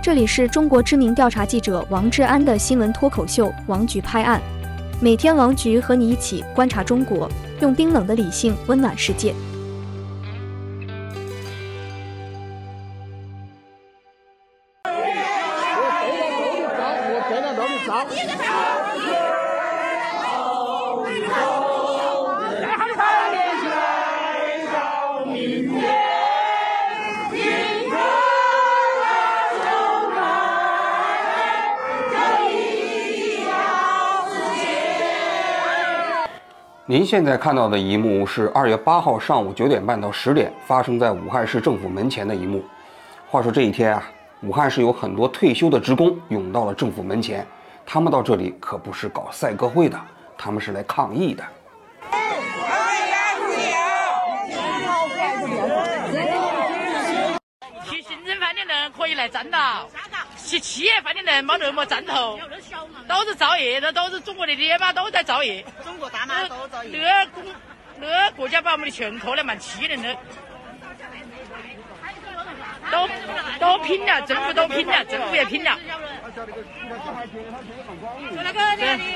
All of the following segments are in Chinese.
这里是中国知名调查记者王志安的新闻脱口秀《王局拍案》，每天王局和你一起观察中国，用冰冷的理性温暖世界。 您现在看到的一幕是2月8号上午9点半到10点发生在武汉市政府门前的一幕。话说这一天啊，武汉市有很多退休的职工涌到了政府门前，他们到这里可不是搞赛歌会的，他们是来抗议的。 去行政饭店的人可以来占道，去企业饭店的人没那么占头，都是造业的，都是中国的爹妈都在造业， 中国大妈都造业。 那个国家把我们的钱扣得蛮气人的，都拼了，政府都拼了，政府也拼了。那个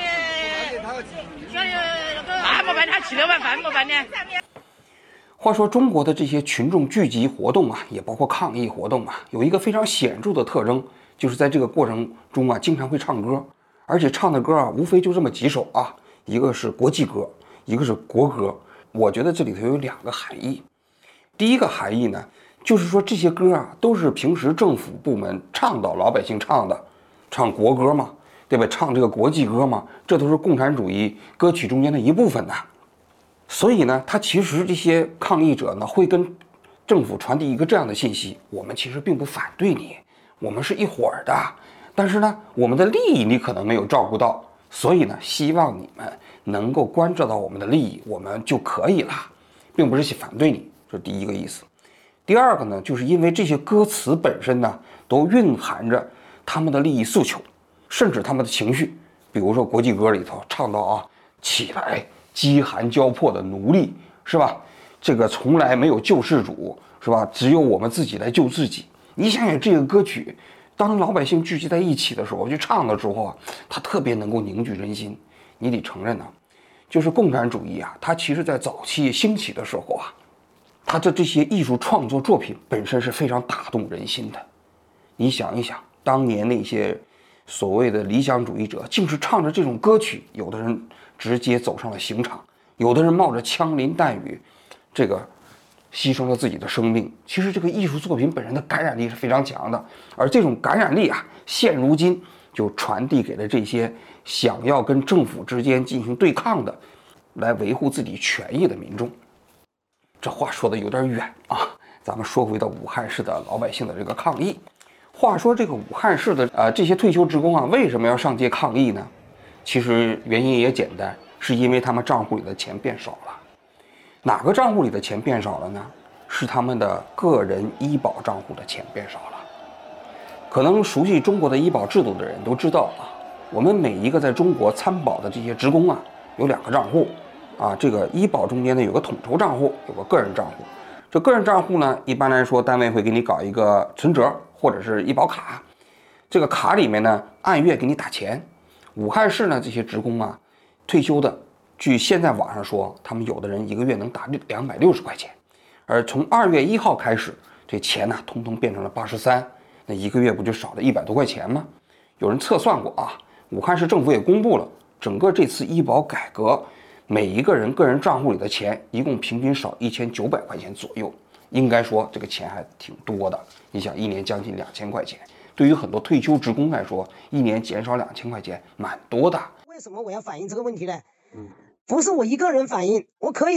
饭没办，他吃了碗饭没办呢。 话说中国的这些群众聚集活动啊，也包括抗议活动啊，有一个非常显著的特征，就是在这个过程中啊，经常会唱歌，而且唱的歌啊，无非就这么几首啊，一个是国际歌，一个是国歌。我觉得这里头有2个含义。第一个含义呢，就是说这些歌啊，都是平时政府部门倡导老百姓唱的，唱国歌嘛，对吧？唱这个国际歌嘛，这都是共产主义歌曲中间的一部分呢。所以呢，他其实这些抗议者呢，会跟政府传递一个这样的信息：我们其实并不反对你，我们是一伙儿的，但是呢，我们的利益你可能没有照顾到，所以呢，希望你们能够关照到我们的利益，我们就可以了，并不是反对你。这是第一个意思。第二个呢，就是因为这些歌词本身呢，都蕴含着他们的利益诉求，甚至他们的情绪。比如说国际歌里头唱到啊，起来，饥寒交迫的奴隶，是吧？这个从来没有救世主，是吧？只有我们自己来救自己。你想想这个歌曲，当老百姓聚集在一起的时候，去唱的时候啊，它特别能够凝聚人心。你得承认呢，就是共产主义啊，它其实在早期兴起的时候啊，它的这些艺术创作作品本身是非常打动人心的。你想一想，当年那些所谓的理想主义者，竟是唱着这种歌曲，有的人直接走上了刑场，有的人冒着枪林弹雨，这个牺牲了自己的生命。其实这个艺术作品本身的感染力是非常强的，而这种感染力啊，现如今就传递给了这些想要跟政府之间进行对抗的，来维护自己权益的民众。这话说的有点远啊，咱们说回到武汉市的老百姓的这个抗议。话说这个武汉市的这些退休职工啊，为什么要上街抗议呢？其实原因也简单，是因为他们账户里的钱变少了。哪个账户里的钱变少了呢？是他们的个人医保账户的钱变少了。可能熟悉中国的医保制度的人都知道啊，我们每一个在中国参保的这些职工啊，有2个账户啊，这个医保中间呢有个统筹账户，有个个人账户。这个人账户呢，一般来说单位会给你搞一个存折或者是医保卡，这个卡里面呢按月给你打钱。武汉市呢这些职工啊，退休的，据现在网上说，他们有的人一个月能打260块钱，而从2月1号开始，这钱呢通通变成了83，那一个月不就少了100多块钱吗？有人测算过啊，武汉市政府也公布了，整个这次医保改革，每一个人个人账户里的钱一共平均少1900块钱左右，应该说这个钱还挺多的。你想一年将近2000块钱，对于很多退休职工来说，一年减少2000块钱蛮多的。 为什么我要反映这个问题呢？不是我一个人反映，我可以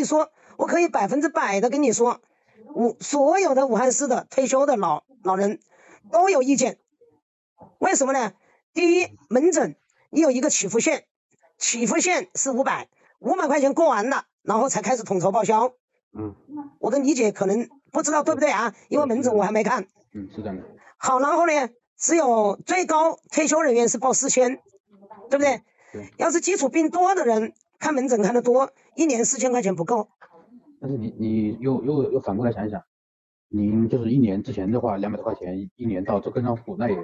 100%的跟你说，所有的武汉市的退休的老人都有意见。为什么呢？第一，门诊你有一个起付线是500块钱过完了，然后才开始统筹报销。我的理解可能不知道对不对啊，因为门诊我还没看。 是这样的。 好，然后呢，只有最高退休人员是报4000，对不对？ 对。要是基础病多的人看门诊看得多，一年4000块钱不够。 但是你又反过来想一想，您就是1年之前的话，200多块钱一年到这个账户，那也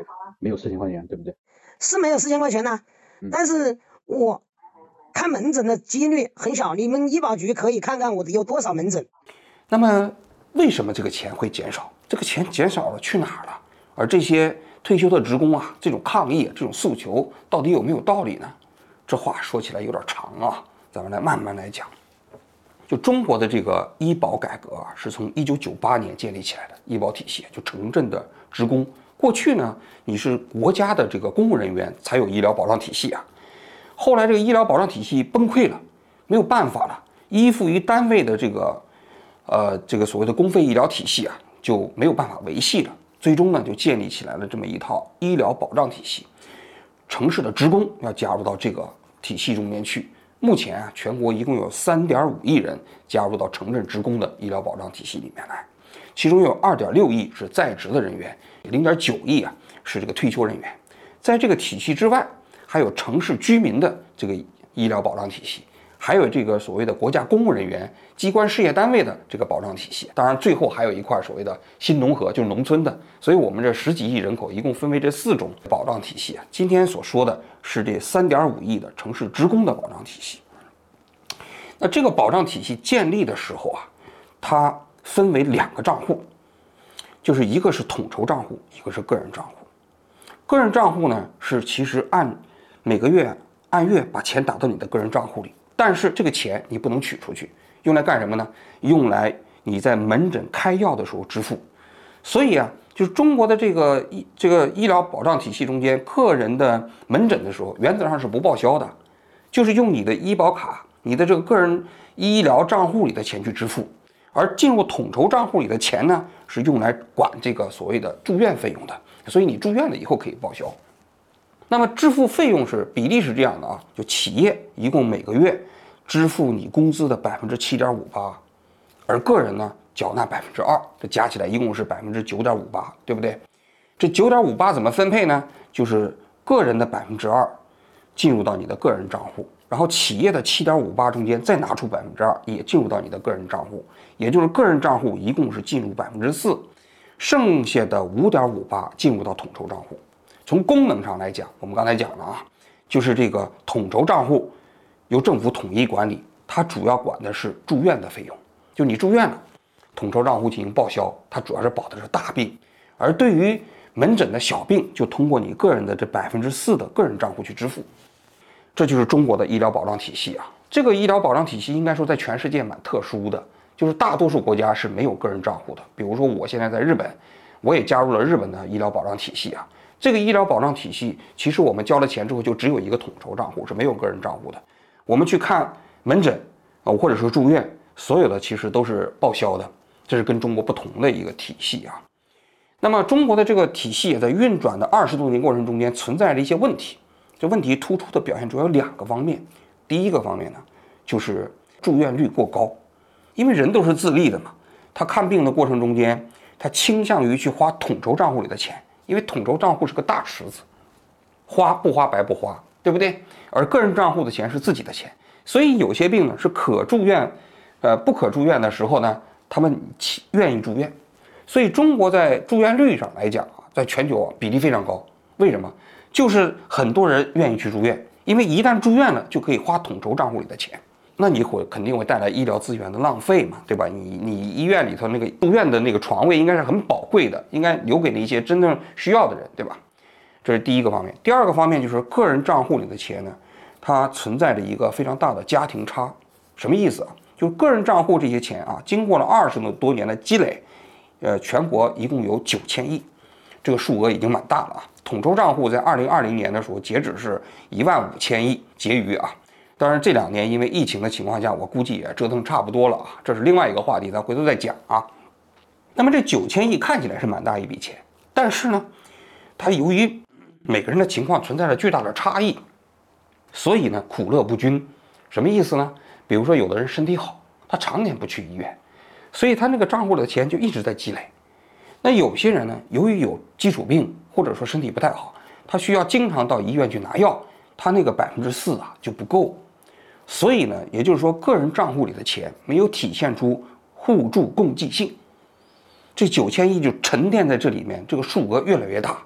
没有4000块钱，对不对？ 是没有4000块钱呢，但是我看门诊的几率很小，你们医保局可以看看我有多少门诊。 那么为什么这个钱会减少？这个钱减少了去哪儿了？而这些退休的职工啊，这种抗议、这种诉求到底有没有道理呢？这话说起来有点长啊，咱们来慢慢来讲。就中国的这个医保改革啊，是从1998年建立起来的医保体系，就城镇的职工。过去呢，你是国家的这个公务人员才有医疗保障体系啊。后来这个医疗保障体系崩溃了，没有办法了，依附于单位的这个所谓的公费医疗体系啊，就没有办法维系了。最终呢，就建立起来了这么一套医疗保障体系。城市的职工要加入到这个体系中间去。目前啊，全国一共有3.5亿人加入到城镇职工的医疗保障体系里面来，其中有2.6亿是在职的人员，0.9亿啊是这个退休人员。在这个体系之外，还有城市居民的这个医疗保障体系，还有这个所谓的国家公务人员、机关事业单位的这个保障体系。当然，最后还有一块所谓的新农合，就是农村的。所以，我们这10几亿人口一共分为这4种保障体系啊。今天所说的是这3.5亿的城市职工的保障体系。那这个保障体系建立的时候啊，它分为2个账户，就是一个是统筹账户，一个是个人账户。个人账户呢，是其实每个月按月把钱打到你的个人账户里，但是这个钱你不能取出去，用来干什么呢？用来你在门诊开药的时候支付。所以啊，就是中国的这个医疗保障体系中间，个人的门诊的时候，原则上是不报销的，就是用你的医保卡、你的这个个人医疗账户里的钱去支付。而进入统筹账户里的钱呢，是用来管这个所谓的住院费用的，所以你住院了以后可以报销。那么支付费用是比例是这样的啊，就企业一共每个月支付你工资的7.58%，而个人呢缴纳2%，这加起来一共是9.58%，对不对？这9.58%怎么分配呢？就是个人的2%进入到你的个人账户，然后企业的7.58%中间再拿出2%也进入到你的个人账户，也就是个人账户一共是进入4%，剩下的5.58%进入到统筹账户。从功能上来讲，我们刚才讲了啊，就是这个统筹账户由政府统一管理，它主要管的是住院的费用，就你住院了，统筹账户进行报销，它主要是保的是大病，而对于门诊的小病，就通过你个人的这4%的个人账户去支付。这就是中国的医疗保障体系啊。这个医疗保障体系应该说在全世界蛮特殊的，就是大多数国家是没有个人账户的。比如说我现在在日本，我也加入了日本的医疗保障体系啊。这个医疗保障体系，其实我们交了钱之后就只有一个统筹账户，是没有个人账户的。我们去看门诊或者说住院，所有的其实都是报销的，这是跟中国不同的一个体系啊。那么中国的这个体系也在运转的20多年过程中间存在着一些问题，这问题突出的表现主要有2个方面。第一个方面呢，就是住院率过高，因为人都是自立的嘛，他看病的过程中间，他倾向于去花统筹账户里的钱。因为统筹账户是个大池子，花不花白不花，对不对？而个人账户的钱是自己的钱，所以有些病呢是可住院，不可住院的时候呢，他们愿意住院。所以中国在住院率上来讲啊，在全球啊比例非常高。为什么？就是很多人愿意去住院，因为一旦住院了，就可以花统筹账户里的钱。那你肯定会带来医疗资源的浪费嘛，对吧？你医院里头那个住院的那个床位应该是很宝贵的，应该留给那些真正需要的人，对吧？这是第一个方面。第二个方面就是个人账户里的钱呢，它存在着一个非常大的家庭差。什么意思啊？就是个人账户这些钱啊，经过了20多年的积累，全国一共有9000亿，这个数额已经蛮大了啊。统筹账户在2020年的时候截止是15000亿结余啊。当然，这2年因为疫情的情况下，我估计也折腾差不多了啊，这是另外一个话题，咱回头再讲啊。那么这9000亿看起来是蛮大一笔钱，但是呢，它由于每个人的情况存在着巨大的差异，所以呢苦乐不均。什么意思呢？比如说有的人身体好，他常年不去医院，所以他那个账户里的钱就一直在积累。那有些人呢，由于有基础病或者说身体不太好，他需要经常到医院去拿药，他那个4%啊就不够。所以呢，也就是说，个人账户里的钱没有体现出互助共济性，这9000亿就沉淀在这里面，这个数额越来越大，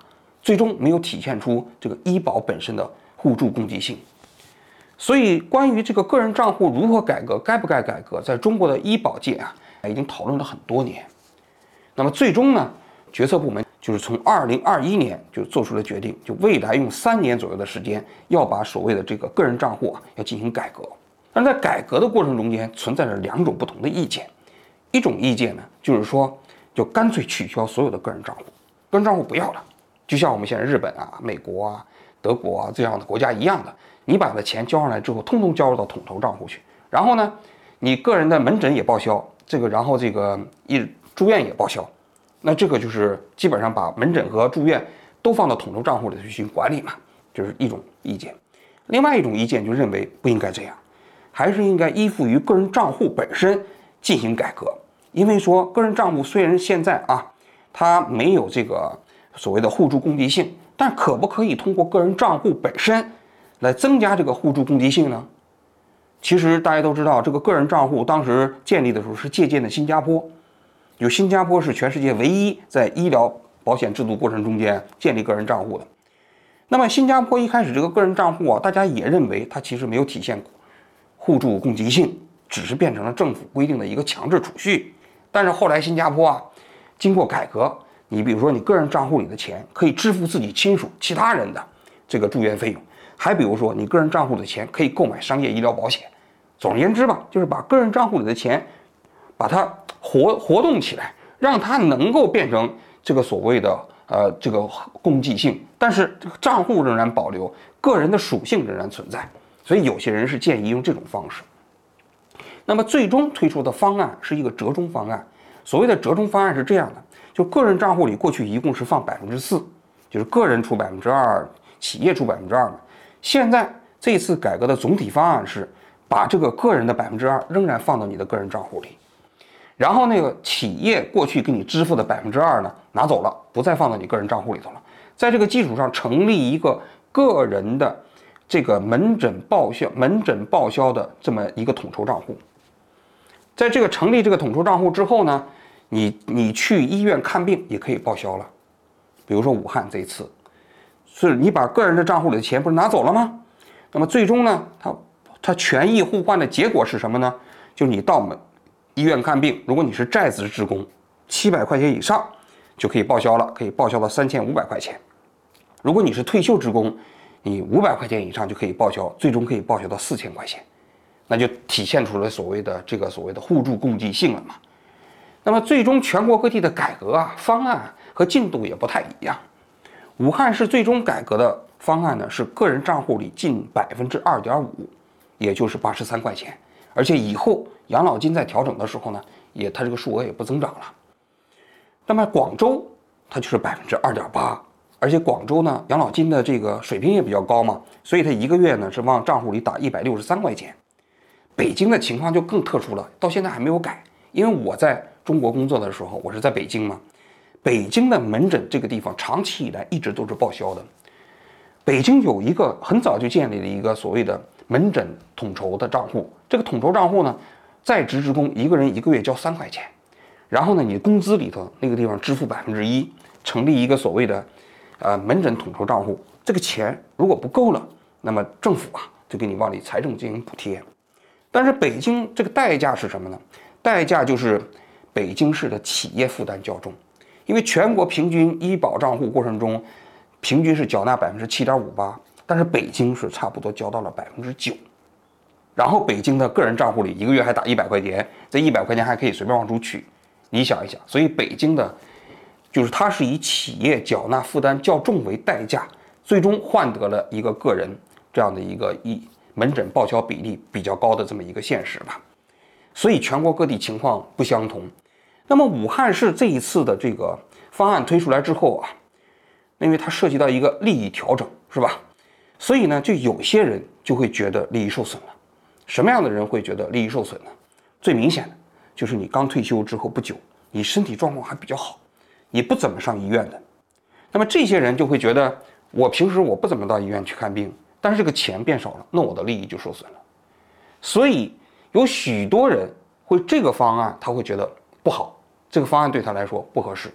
最终没有体现出这个医保本身的互助共济性。所以，关于这个个人账户如何改革，该不该改革，在中国的医保界啊，已经讨论了很多年。那么最终呢，决策部门就是从2021年就做出了决定，就未来用3年左右的时间，要把所谓的这个个人账户啊要进行改革。但是在改革的过程中间，存在着2种不同的意见。一种意见呢，就是说，就干脆取消所有的个人账户，个人账户不要了，就像我们现在日本啊、美国啊、德国啊这样的国家一样的，你把的钱交上来之后，通通交入到统筹账户去，然后呢，你个人的门诊也报销，然后住院也报销，那这个就是基本上把门诊和住院都放到统筹账户里去进行管理嘛，这是一种意见。另外一种意见就认为不应该这样，还是应该依附于个人账户本身进行改革。因为说个人账户虽然现在啊，它没有这个所谓的互助共济性，但可不可以通过个人账户本身来增加这个互助共济性呢？其实大家都知道，这个个人账户当时建立的时候是借鉴的新加坡，就新加坡是全世界唯一在医疗保险制度过程中间建立个人账户的。那么新加坡一开始这个个人账户啊，大家也认为它其实没有体现互助共济性，只是变成了政府规定的一个强制储蓄。但是后来新加坡啊，经过改革，你比如说你个人账户里的钱可以支付自己亲属、其他人的这个住院费用，还比如说你个人账户的钱可以购买商业医疗保险。总而言之吧，就是把个人账户里的钱，把它活动起来，让它能够变成这个所谓的这个共济性，但是这个账户仍然保留，个人的属性仍然存在。所以有些人是建议用这种方式。那么最终推出的方案是一个折中方案。所谓的折中方案是这样的，就个人账户里过去一共是放4%，就是个人出2%，企业出2%嘛。现在这次改革的总体方案是把这个个人的2%仍然放到你的个人账户里，然后那个企业过去给你支付的2%呢拿走了，不再放到你个人账户里头了。在这个基础上成立一个个人的这个门诊报销的这么一个统筹账户。在这个成立这个统筹账户之后呢，你去医院看病也可以报销了。比如说武汉这一次，是你把个人的账户里的钱不是拿走了吗？那么最终呢，它权益互换的结果是什么呢？就是你到医院看病，如果你是在职职工，700块钱以上就可以报销了，可以报销到3500块钱。如果你是退休职工，你500块钱以上就可以报销，最终可以报销到4000块钱。那就体现出了所谓的互助共济性了嘛。那么最终全国各地的改革啊方案和进度也不太一样。武汉市最终改革的方案呢是个人账户里进2.5%，也就是83块钱，而且以后养老金在调整的时候呢，它这个数额也不增长了。那么广州它就是2.8%，而且广州呢养老金的这个水平也比较高嘛，所以它一个月呢是往账户里打163块钱。北京的情况就更特殊了，到现在还没有改。因为我在中国工作的时候，我是在北京嘛，北京的门诊这个地方长期以来一直都是报销的。北京有一个很早就建立了一个所谓的门诊统筹的账户，这个统筹账户呢，在职职工一个人一个月交3块钱，然后呢，你工资里头那个地方支付1%，成立一个所谓的门诊统筹账户。这个钱如果不够了，那么政府啊就给你往里财政进行补贴。但是北京这个代价是什么呢？代价就是北京市的企业负担较重，因为全国平均医保账户过程中，平均是缴纳7.58%，但是北京是差不多交到了9%。然后北京的个人账户里一个月还打100块钱，这100块钱还可以随便往出取。你想一想，所以北京的，就是它是以企业缴纳负担较重为代价，最终换得了一个个人这样的一个门诊报销比例比较高的这么一个现实吧。所以全国各地情况不相同。那么武汉市这一次的这个方案推出来之后啊，因为它涉及到一个利益调整，是吧？所以呢，就有些人就会觉得利益受损了。什么样的人会觉得利益受损呢？最明显的就是你刚退休之后不久，你身体状况还比较好，你不怎么上医院的。那么这些人就会觉得，我平时我不怎么到医院去看病，但是这个钱变少了，那我的利益就受损了。所以有许多人会这个方案他会觉得不好，这个方案对他来说不合适。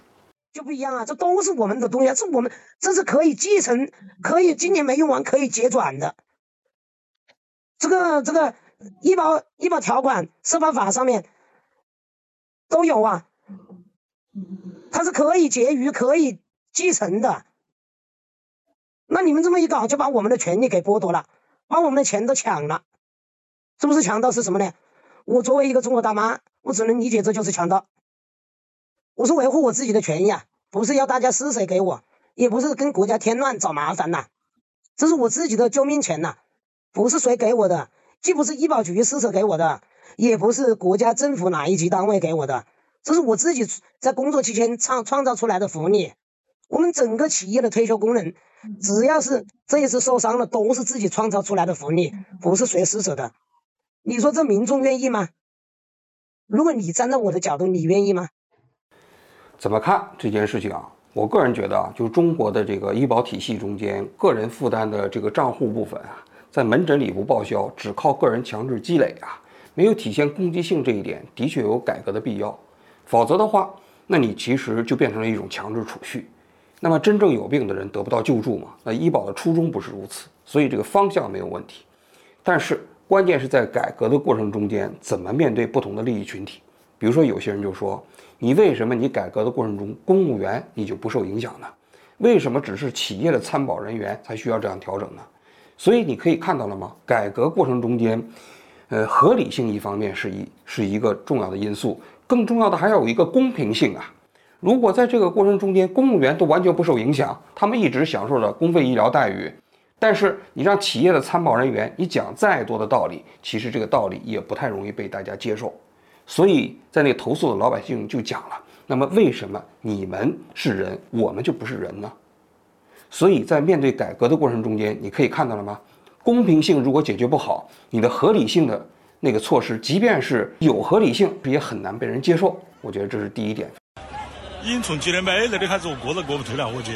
就不一样啊，这都是我们的东西，这是可以继承，可以今年没用完可以结转的。这个医保条款，社保法上面都有啊，它是可以结余、可以继承的。那你们这么一搞，就把我们的权利给剥夺了，把我们的钱都抢了，是不是强盗？是什么呢？我作为一个中国大妈，我只能理解这就是强盗。我是维护我自己的权益啊，不是要大家施舍给我，也不是跟国家添乱找麻烦呐，这是我自己的救命钱呐，不是谁给我的，既不是医保局施舍给我的，也不是国家政府哪一级单位给我的，这是我自己在工作期间创造出来的福利。我们整个企业的退休工人，只要是这一次受伤了，都是自己创造出来的福利，不是谁施舍的。你说这民众愿意吗？如果你站在我的角度，你愿意吗？ 怎么看这件事情啊？我个人觉得啊，就是中国的这个医保体系中间，个人负担的这个账户部分啊，在门诊里不报销，只靠个人强制积累啊，没有体现公积性这一点，的确有改革的必要。否则的话，那你其实就变成了一种强制储蓄。那么真正有病的人得不到救助嘛？那医保的初衷不是如此，所以这个方向没有问题。但是关键是在改革的过程中间，怎么面对不同的利益群体。比如说有些人就说，你为什么你改革的过程中，公务员你就不受影响呢？为什么只是企业的参保人员才需要这样调整呢？所以你可以看到了吗？改革过程中间，合理性一方面是一个重要的因素，更重要的还要有一个公平性啊。如果在这个过程中间，公务员都完全不受影响，他们一直享受着公费医疗待遇，但是你让企业的参保人员，你讲再多的道理，其实这个道理也不太容易被大家接受。所以在那投诉的老百姓就讲了，那么为什么你们是人，我们就不是人呢？所以在面对改革的过程中间，你可以看到了吗？公平性如果解决不好，你的合理性的那个措施，即便是有合理性，也很难被人接受。我觉得这是第一点。 已经从几年没了的，还是我过都过不去了，我觉得。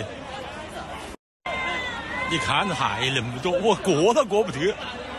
你看还那么多，我过都过不去。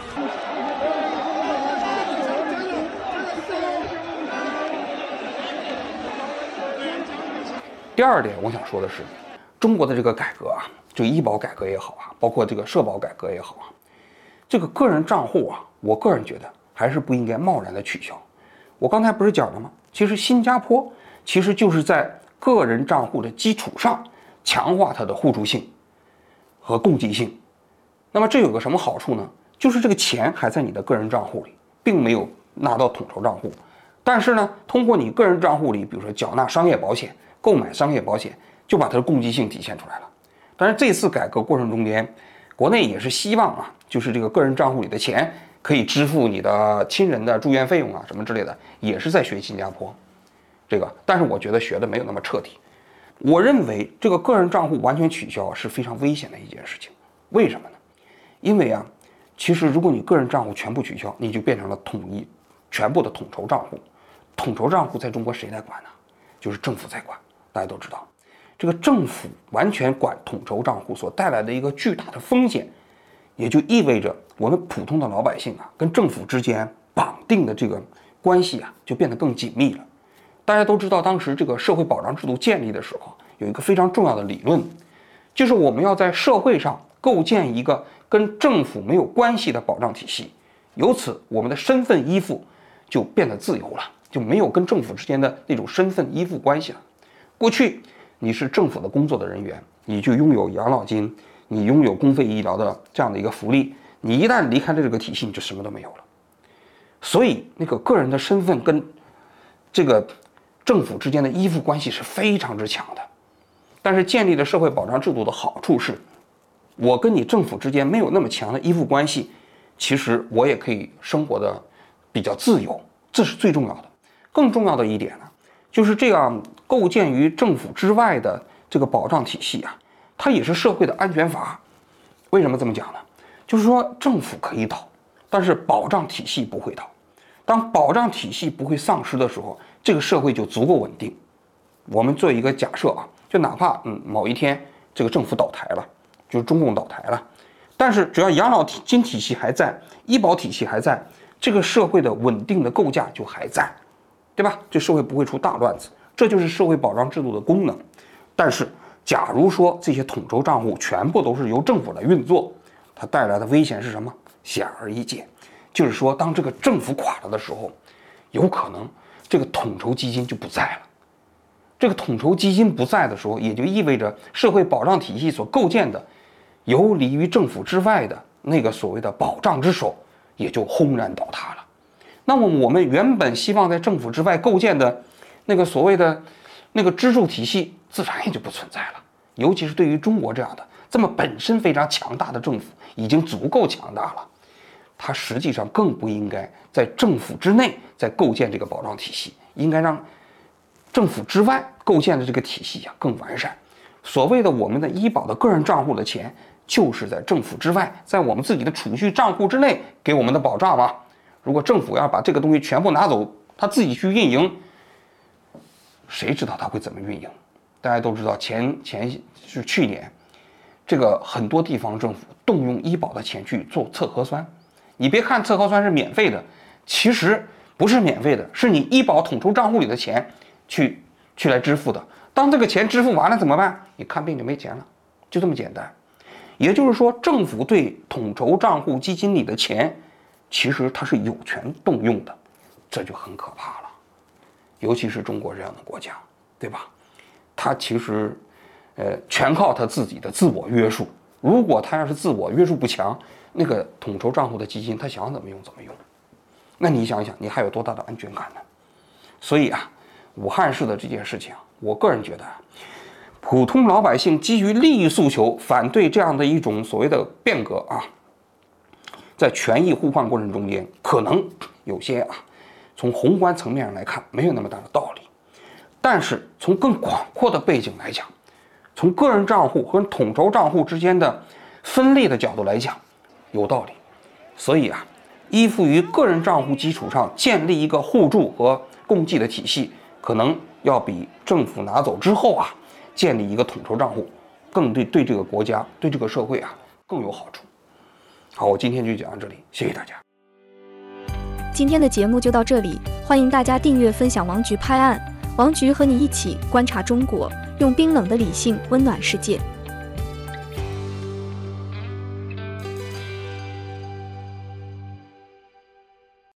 第二点，我想说的是，中国的这个改革啊，这个医保改革也好啊，包括这个社保改革也好啊，这个个人账户啊，我个人觉得还是不应该贸然的取消。我刚才不是讲了吗？其实新加坡其实就是在个人账户的基础上强化它的互助性和共济性。那么这有个什么好处呢？就是这个钱还在你的个人账户里，并没有纳到统筹账户。但是呢，通过你个人账户里，比如说缴纳商业保险、购买商业保险，就把它的共济性体现出来了。但是这次改革过程中间，国内也是希望啊，就是这个个人账户里的钱可以支付你的亲人的住院费用啊什么之类的，也是在学新加坡。这个，但是我觉得学的没有那么彻底。我认为这个个人账户完全取消是非常危险的一件事情。为什么呢？因为啊，其实如果你个人账户全部取消，你就变成了统一全部的统筹账户。统筹账户在中国谁来管呢？就是政府在管。大家都知道，这个政府完全管统筹账户所带来的一个巨大的风险，也就意味着我们普通的老百姓啊，跟政府之间绑定的这个关系啊，就变得更紧密了。大家都知道，当时这个社会保障制度建立的时候，有一个非常重要的理论，就是我们要在社会上构建一个跟政府没有关系的保障体系，由此我们的身份依附就变得自由了，就没有跟政府之间的那种身份依附关系了。过去你是政府的工作的人员，你就拥有养老金，你拥有公费医疗的这样的一个福利，你一旦离开了这个体系，你就什么都没有了。所以那个个人的身份跟这个政府之间的依附关系是非常之强的。但是建立了社会保障制度的好处是，我跟你政府之间没有那么强的依附关系，其实我也可以生活的比较自由，这是最重要的。更重要的一点呢，就是这样构建于政府之外的这个保障体系啊，它也是社会的安全阀。为什么这么讲呢？就是说政府可以倒，但是保障体系不会倒。当保障体系不会丧失的时候，这个社会就足够稳定。我们做一个假设啊，就哪怕某一天这个政府倒台了，就是中共倒台了，但是只要养老金体系还在，医保体系还在，这个社会的稳定的构架就还在，对吧？这社会不会出大乱子，这就是社会保障制度的功能。 但是，假如说这些统筹账户全部都是由政府来运作，它带来的危险是什么？显而易见，就是说，当这个政府垮了的时候，有可能这个统筹基金就不在了。这个统筹基金不在的时候，也就意味着社会保障体系所构建的游离于政府之外的那个所谓的保障之手，也就轰然倒塌了。那么我们原本希望在政府之外构建的那个所谓的那个支柱体系，自然也就不存在了。尤其是对于中国这样的这么本身非常强大的政府，已经足够强大了，它实际上更不应该在政府之内再构建这个保障体系，应该让政府之外构建的这个体系更完善。所谓的我们的医保的个人账户的钱，就是在政府之外，在我们自己的储蓄账户之内给我们的保障嘛。如果政府要把这个东西全部拿走，他自己去运营，谁知道他会怎么运营？大家都知道是去年，这个很多地方政府动用医保的钱去做测核酸。你别看测核酸是免费的，其实不是免费的，是你医保统筹账户里的钱去来支付的。当这个钱支付完了怎么办？你看病就没钱了，就这么简单。也就是说，政府对统筹账户基金里的钱，其实它是有权动用的，这就很可怕了。尤其是中国这样的国家，对吧？它其实，全靠它自己的自我约束。如果它要是自我约束不强，那个统筹账户的基金，它想怎么用怎么用。那你想想，你还有多大的安全感呢？所以啊，武汉市的这件事情，我个人觉得，普通老百姓基于利益诉求反对这样的一种所谓的变革啊，在权益互换过程中间，可能有些从宏观层面上来看没有那么大的道理，但是从更广阔的背景来讲，从个人账户和统筹账户之间的分立的角度来讲，有道理。所以依附于个人账户基础上建立一个互助和共济的体系，可能要比政府拿走之后建立一个统筹账户，更对这个国家、对这个社会更有好处。好，我今天就讲到这里，谢谢大家。 今天的节目就到这里，欢迎大家订阅分享王局拍案，王局和你一起观察中国，用冰冷的理性温暖世界。